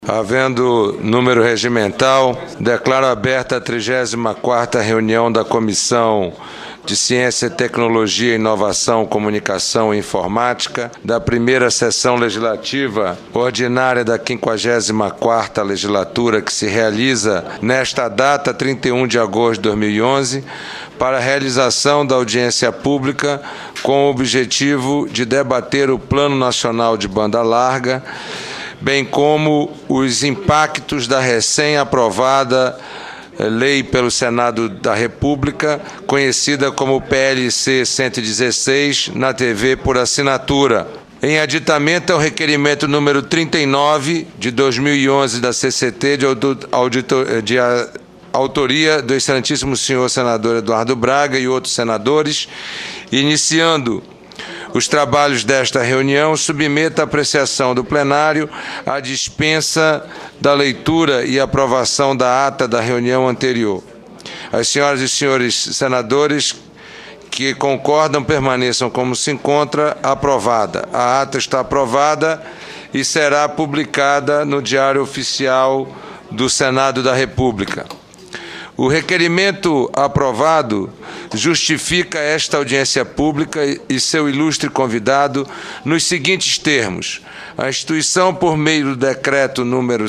Havendo número regimental, declaro aberta a 34ª reunião da Comissão de Ciência, Tecnologia, Inovação, Comunicação e Informática, da primeira sessão legislativa ordinária da 54ª legislatura, que se realiza nesta data, 31 de agosto de 2011, para a realização da audiência pública com o objetivo de debater o Plano Nacional de Banda Larga, bem como os impactos da recém-aprovada lei pelo Senado da República, conhecida como PLC 116, na TV por assinatura. Em aditamento ao requerimento número 39 de 2011 da CCT, de autoria do excelentíssimo senhor senador Eduardo Braga e outros senadores, iniciando os trabalhos desta reunião, submeta à apreciação do plenário a dispensa da leitura e aprovação da ata da reunião anterior. As senhoras e senhores senadores que concordam permaneçam como se encontra. Aprovada. A ata está aprovada e será publicada no Diário Oficial do Senado da República. O requerimento aprovado justifica esta audiência pública e seu ilustre convidado nos seguintes termos: a instituição, por meio do decreto número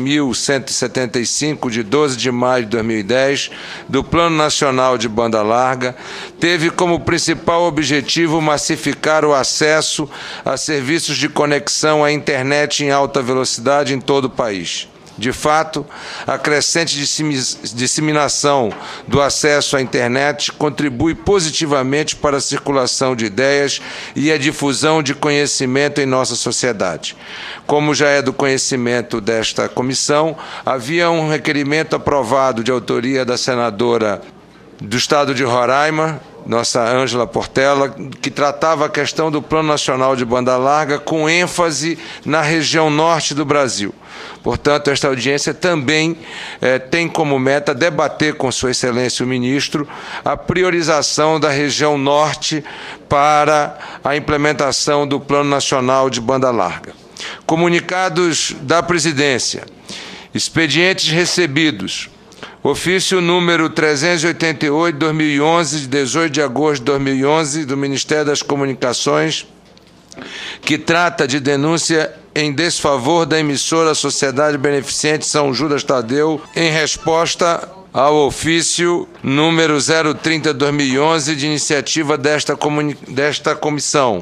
7.175, de 12 de maio de 2010, do Plano Nacional de Banda Larga, teve como principal objetivo massificar o acesso a serviços de conexão à internet em alta velocidade em todo o país. De fato, a crescente disseminação do acesso à internet contribui positivamente para a circulação de ideias e a difusão de conhecimento em nossa sociedade. Como já é do conhecimento desta comissão, havia um requerimento aprovado de autoria da senadora do Estado de Roraima, nossa Ângela Portela, que tratava a questão do Plano Nacional de Banda Larga com ênfase na região norte do Brasil. Portanto, esta audiência também tem como meta debater com Sua Excelência o Ministro a priorização da região norte para a implementação do Plano Nacional de Banda Larga. Comunicados da Presidência. Expedientes recebidos. Ofício número 388/2011, de 18 de agosto de 2011, do Ministério das Comunicações, que trata de denúncia em desfavor da emissora Sociedade Beneficente São Judas Tadeu, em resposta ao ofício número 030/2011, de iniciativa desta comissão.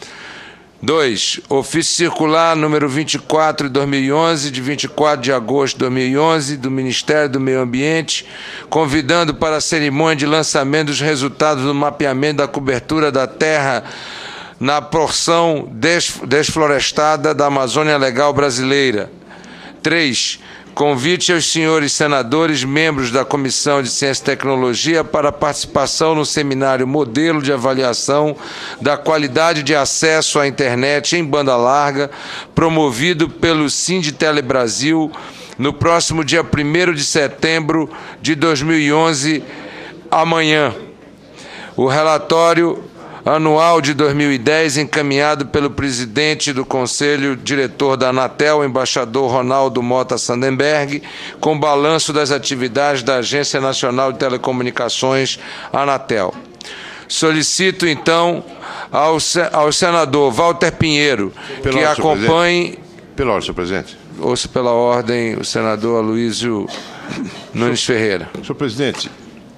2. Ofício circular número 24/2011, de 24 de agosto de 2011, do Ministério do Meio Ambiente, convidando para a cerimônia de lançamento dos resultados do mapeamento da cobertura da terra na porção desflorestada da Amazônia Legal brasileira. 3. Convite aos senhores senadores, membros da Comissão de Ciência e Tecnologia, para participação no seminário Modelo de Avaliação da Qualidade de Acesso à Internet em Banda Larga, promovido pelo Sinditele Brasil, no próximo dia 1º de setembro de 2011, amanhã. O relatório anual de 2010, encaminhado pelo presidente do Conselho Diretor da Anatel, o embaixador Ronaldo Mota Sandenberg, com balanço das atividades da Agência Nacional de Telecomunicações, Anatel. Solicito, então, ao senador Walter Pinheiro que acompanhe... Pela ordem, senhor presidente. Ouço pela ordem o senador Aloysio Nunes Ferreira. Senhor presidente,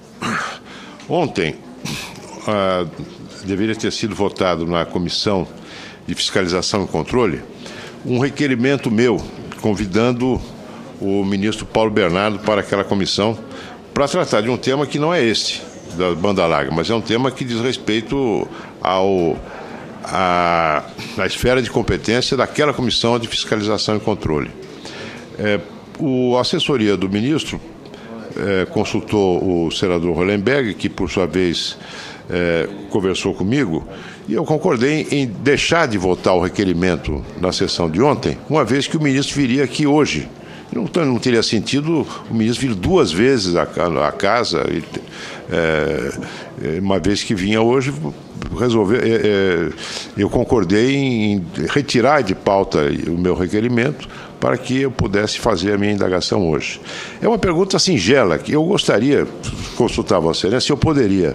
ontem... deveria ter sido votado na Comissão de Fiscalização e Controle um requerimento meu, convidando o ministro Paulo Bernardo para aquela comissão para tratar de um tema que não é este, da banda larga, mas é um tema que diz respeito à esfera de competência daquela Comissão de Fiscalização e Controle. A assessoria do ministro consultou o senador Hollenberg, que, por sua vez, conversou comigo, e eu concordei em deixar de votar o requerimento na sessão de ontem, uma vez que o ministro viria aqui hoje. Não teria sentido o ministro vir duas vezes à casa, uma vez que vinha hoje, eu concordei em retirar de pauta o meu requerimento para que eu pudesse fazer a minha indagação hoje. É uma pergunta singela, que eu gostaria de consultar Vossa Excelência se eu poderia,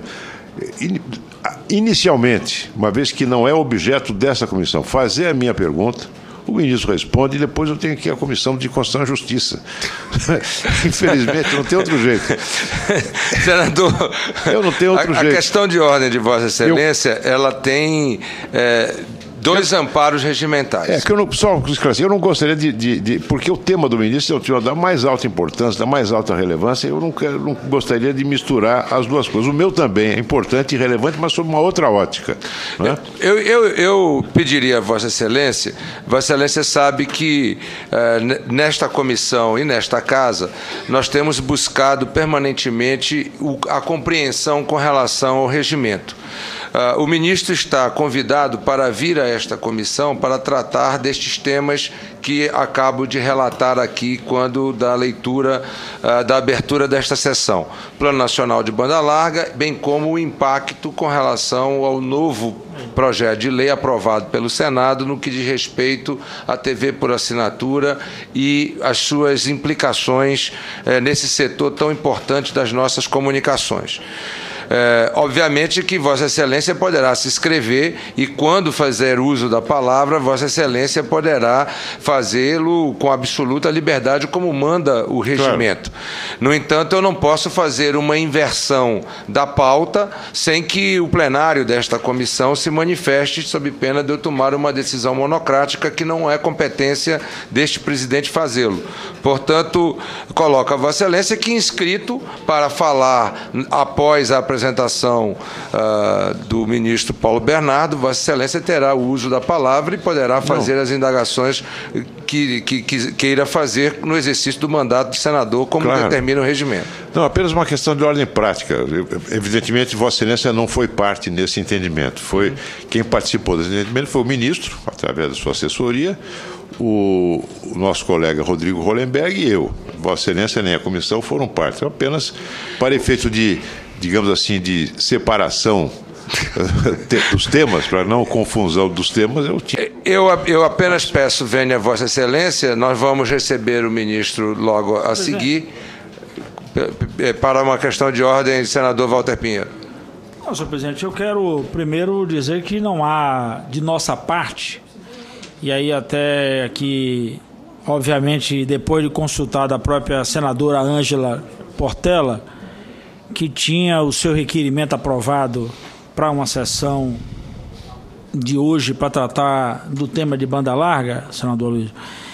inicialmente, uma vez que não é objeto dessa comissão, fazer a minha pergunta. O ministro responde e depois eu tenho que ir à Comissão de Constituição e Justiça. Infelizmente, não tem outro jeito. Senador, eu não tenho outro jeito. A questão de ordem de Vossa Excelência, ela tem dois amparos regimentais. Que eu não, só esclarecer, eu não gostaria porque o tema do ministro é o tema da mais alta importância, da mais alta relevância, eu não gostaria de misturar as duas coisas. O meu também é importante e relevante, mas sob uma outra ótica. Né? Eu pediria a Vossa Excelência sabe que nesta comissão e nesta casa, nós temos buscado permanentemente a compreensão com relação ao regimento. O ministro está convidado para vir a esta comissão para tratar destes temas que acabo de relatar aqui quando da leitura, da abertura desta sessão. Plano Nacional de Banda Larga, bem como o impacto com relação ao novo projeto de lei aprovado pelo Senado no que diz respeito à TV por assinatura e as suas implicações nesse setor tão importante das nossas comunicações. Obviamente que Vossa Excelência poderá se inscrever e, quando fazer uso da palavra, Vossa Excelência poderá fazê-lo com absoluta liberdade, como manda o regimento. Claro. No entanto, eu não posso fazer uma inversão da pauta sem que o plenário desta comissão se manifeste, sob pena de eu tomar uma decisão monocrática que não é competência deste presidente fazê-lo. Portanto, coloco a Vossa Excelência que, inscrito para falar após a apresentação do ministro Paulo Bernardo, Vossa Excelência terá o uso da palavra e poderá fazer as indagações que queira fazer no exercício do mandato de senador, como determina o regimento. Não, apenas uma questão de ordem prática. Evidentemente, Vossa Excelência não foi parte nesse entendimento. Quem participou desse entendimento foi o ministro, através da sua assessoria, o nosso colega Rodrigo Hollenberg e eu. Vossa Excelência nem a comissão foram parte. Apenas para efeito de, digamos assim, de separação dos temas, para não confusão dos temas, eu apenas peço, venha Vossa Excelência, nós vamos receber o ministro logo a seguir, para uma questão de ordem, senador Walter Pinheiro. Não, senhor presidente, eu quero primeiro dizer que não há, de nossa parte, e aí até aqui, obviamente, depois de consultar a própria senadora Ângela Portela, que tinha o seu requerimento aprovado para uma sessão de hoje para tratar do tema de banda larga, senador Luiz,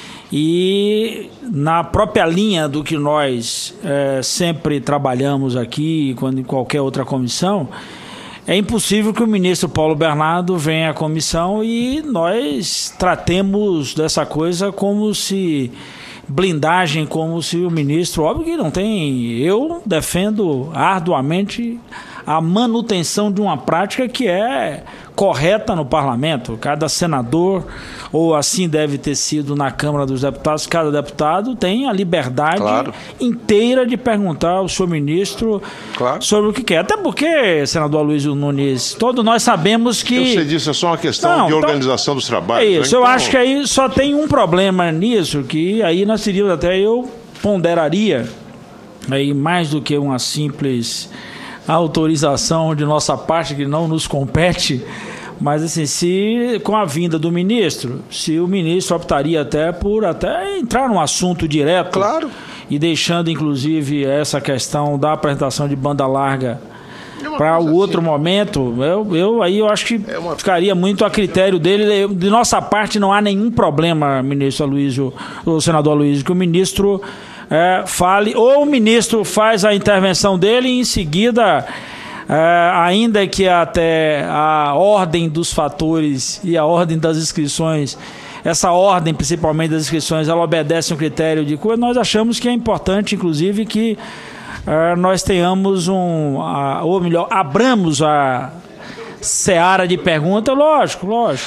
e na própria linha do que nós sempre trabalhamos aqui, quando em qualquer outra comissão, é impossível que o ministro Paulo Bernardo venha à comissão e nós tratemos dessa coisa como se blindagem, como se o ministro, óbvio que não tem, eu defendo arduamente a manutenção de uma prática que é correta no parlamento. Cada senador, ou assim deve ter sido na Câmara dos Deputados, cada deputado tem a liberdade inteira de perguntar ao senhor ministro sobre o que quer. Até porque, senador Aloysio Nunes, todos nós sabemos que... Eu sei disso, é só uma questão de organização dos trabalhos. É isso, eu acho que aí só tem um problema nisso, que aí nós teríamos, até eu ponderaria, aí mais do que uma simples autorização de nossa parte que não nos compete, mas assim, se com a vinda do ministro, se o ministro optaria até por entrar num assunto direto, e deixando inclusive essa questão da apresentação de banda larga para o outro momento, eu acho que ficaria muito a critério dele. De nossa parte não há nenhum problema, ministro Aloysio, o senador Aloysio, que o ministro fale, ou o ministro faz a intervenção dele e em seguida, ainda que até a ordem dos fatores e a ordem das inscrições, essa ordem principalmente das inscrições, ela obedece um critério de coisa, nós achamos que é importante, inclusive, que nós tenhamos ou melhor, abramos seara de pergunta, lógico.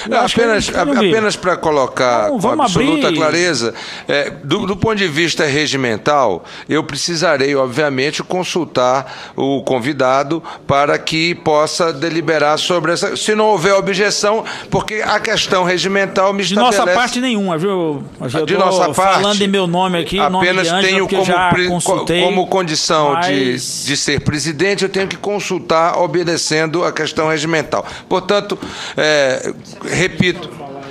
Apenas para colocar com absoluta clareza, do ponto de vista regimental, eu precisarei, obviamente, consultar o convidado para que possa deliberar sobre essa... Se não houver objeção, porque a questão regimental me estabelece... De nossa parte nenhuma, viu? De nossa parte, falando em meu nome aqui, apenas nome de tenho como condição de ser presidente, eu tenho que consultar obedecendo a questão regimental. Portanto, repito,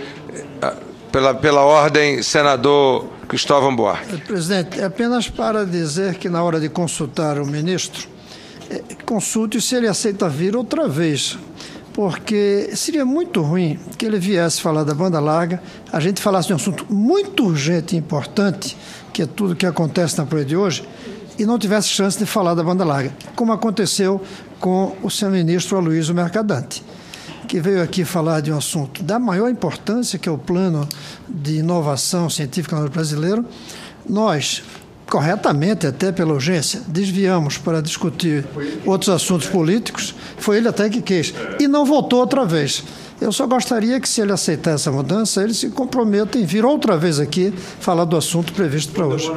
pela ordem, senador Cristóvão Buarque. Presidente, apenas para dizer que na hora de consultar o ministro, consulte se ele aceita vir outra vez, porque seria muito ruim que ele viesse falar da banda larga, a gente falasse de um assunto muito urgente e importante, que é tudo que acontece na Política de hoje, e não tivesse chance de falar da banda larga, como aconteceu com o senhor ministro Aloysio Mercadante, que veio aqui falar de um assunto da maior importância, que é o plano de inovação científica brasileiro. Nós, corretamente, até pela urgência, desviamos para discutir outros assuntos políticos, foi ele até que quis, e não voltou outra vez. Eu só gostaria que, se ele aceitar essa mudança, ele se comprometa em vir outra vez aqui falar do assunto previsto para hoje.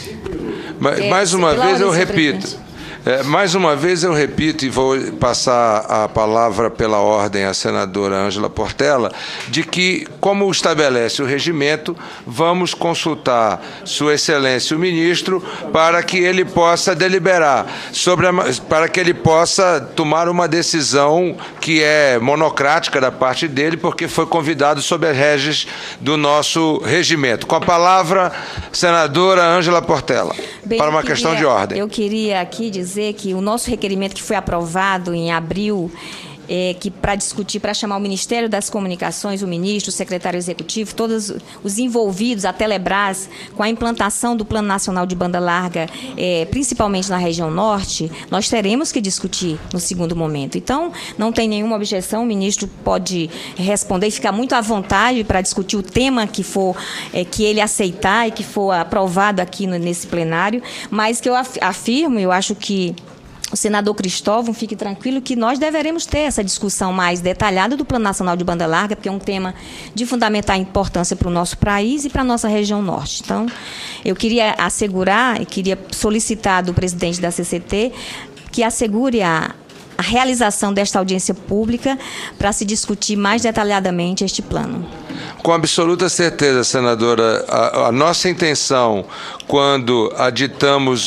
Mais uma vez eu repito. Mais uma vez eu repito, e vou passar a palavra pela ordem à senadora Ângela Portela, de que, como estabelece o regimento, vamos consultar Sua Excelência o Ministro para que ele possa deliberar, para que ele possa tomar uma decisão que é monocrática da parte dele, porque foi convidado sob as rédeas do nosso regimento. Com a palavra, senadora Ângela Portela, para uma questão de ordem. Eu queria aqui dizer que o nosso requerimento que foi aprovado em abril, que para discutir, para chamar o Ministério das Comunicações, o ministro, o secretário executivo, todos os envolvidos, a Telebrás, com a implantação do Plano Nacional de Banda Larga, principalmente na região norte, nós teremos que discutir no segundo momento. Então, não tem nenhuma objeção, o ministro pode responder e ficar muito à vontade para discutir o tema que for, que ele aceitar e que for aprovado aqui nesse plenário, mas que eu afirmo, eu acho que o senador Cristóvão fique tranquilo que nós deveremos ter essa discussão mais detalhada do Plano Nacional de Banda Larga, porque é um tema de fundamental importância para o nosso país e para a nossa região norte. Então, eu queria assegurar e queria solicitar do presidente da CCT que assegure a realização desta audiência pública para se discutir mais detalhadamente este plano. Com absoluta certeza, senadora, a nossa intenção, quando aditamos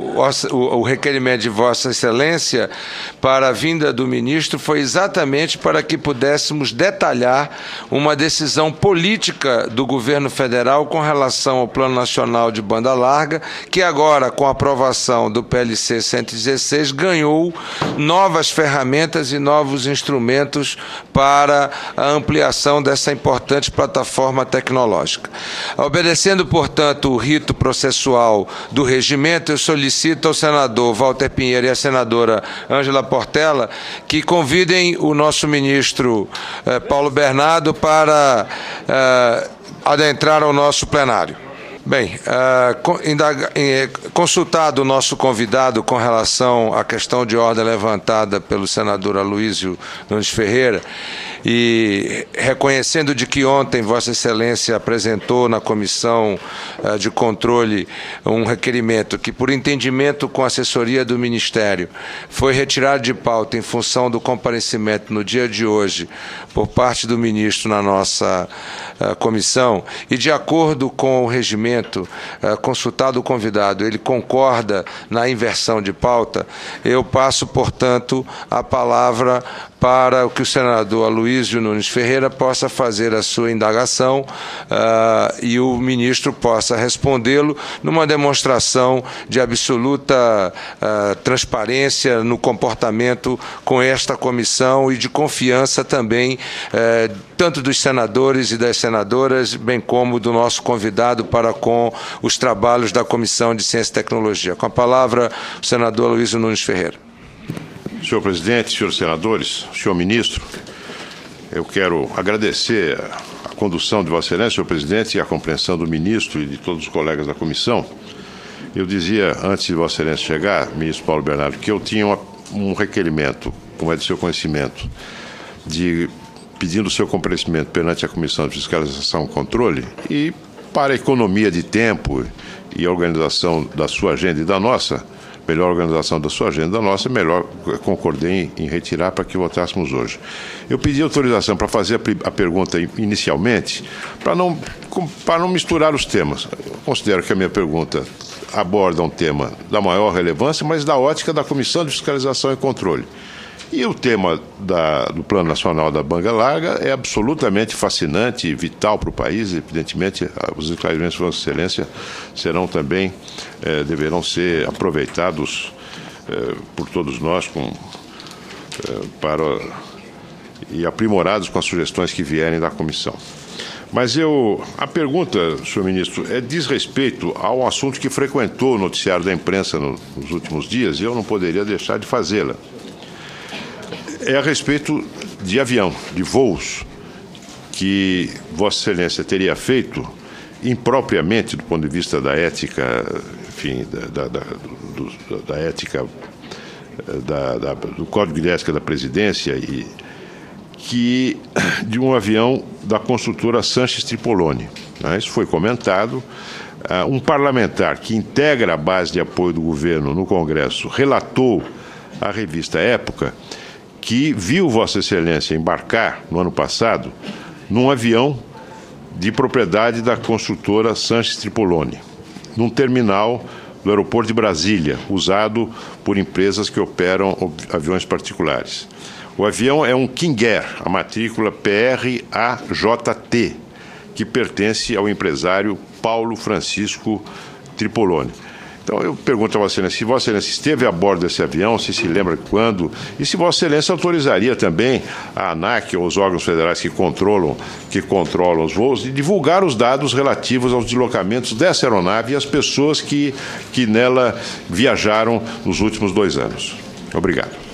o requerimento de Vossa Excelência para a vinda do ministro, foi exatamente para que pudéssemos detalhar uma decisão política do governo federal com relação ao Plano Nacional de Banda Larga, que agora, com a aprovação do PLC 116, ganhou novas ferramentas e novos instrumentos para a ampliação dessa importante plataforma tecnológica. Obedecendo, portanto, o rito processual do regimento, eu solicito ao senador Walter Pinheiro e à senadora Ângela Portela que convidem o nosso ministro Paulo Bernardo para adentrar ao nosso plenário. Bem, consultado o nosso convidado com relação à questão de ordem levantada pelo senador Aloysio Nunes Ferreira, e reconhecendo de que ontem Vossa Excelência apresentou na Comissão de Controle um requerimento que, por entendimento com a assessoria do Ministério, foi retirado de pauta em função do comparecimento no dia de hoje por parte do ministro na nossa comissão, e de acordo com o regimento, consultado o convidado, ele concorda na inversão de pauta, eu passo, portanto, a palavra para que o senador Aloysio Nunes Ferreira possa fazer a sua indagação e o ministro possa respondê-lo numa demonstração de absoluta transparência no comportamento com esta comissão e de confiança também tanto dos senadores e das senadoras, bem como do nosso convidado para com os trabalhos da Comissão de Ciência e Tecnologia. Com a palavra, o senador Aloysio Nunes Ferreira. Senhor presidente, senhores senadores, senhor ministro, eu quero agradecer a condução de Vossa Excelência, senhor presidente, e a compreensão do ministro e de todos os colegas da comissão. Eu dizia, antes de Vossa Excelência chegar, ministro Paulo Bernardo, que eu tinha um requerimento, como é de seu conhecimento, pedindo o seu comparecimento perante a Comissão de Fiscalização e Controle e, para a economia de tempo e a organização da sua agenda e da nossa, melhor organização da sua agenda e da nossa, melhor concordei em retirar para que votássemos hoje. Eu pedi autorização para fazer a pergunta inicialmente, para não misturar os temas. Eu considero que a minha pergunta aborda um tema da maior relevância, mas da ótica da Comissão de Fiscalização e Controle. E o tema do Plano Nacional da Banda Larga é absolutamente fascinante e vital para o país. Evidentemente, os esclarecimentos de Vossa Excelência serão também, deverão ser aproveitados por todos nós e aprimorados com as sugestões que vierem da comissão. Mas a pergunta, senhor ministro, diz respeito ao assunto que frequentou o noticiário da imprensa nos últimos dias, e eu não poderia deixar de fazê-la. É a respeito de avião, de voos, que Vossa Excelência teria feito impropriamente do ponto de vista da ética, enfim, da ética, do Código de Ética da Presidência, de um avião da construtora Sanches Tripoloni. Isso foi comentado. Um parlamentar que integra a base de apoio do governo no Congresso relatou à revista Época que viu Vossa Excelência embarcar, no ano passado, num avião de propriedade da construtora Sanches Tripoloni, num terminal do aeroporto de Brasília, usado por empresas que operam aviões particulares. O avião é um King Air, a matrícula PRAJT, que pertence ao empresário Paulo Francisco Tripoloni. Então, eu pergunto a Vossa Excelência, se Vossa Excelência esteve a bordo desse avião, se lembra quando, e se Vossa Excelência autorizaria também a ANAC, ou os órgãos federais que controlam os voos, de divulgar os dados relativos aos deslocamentos dessa aeronave e as pessoas que nela viajaram nos últimos 2 anos. Obrigado.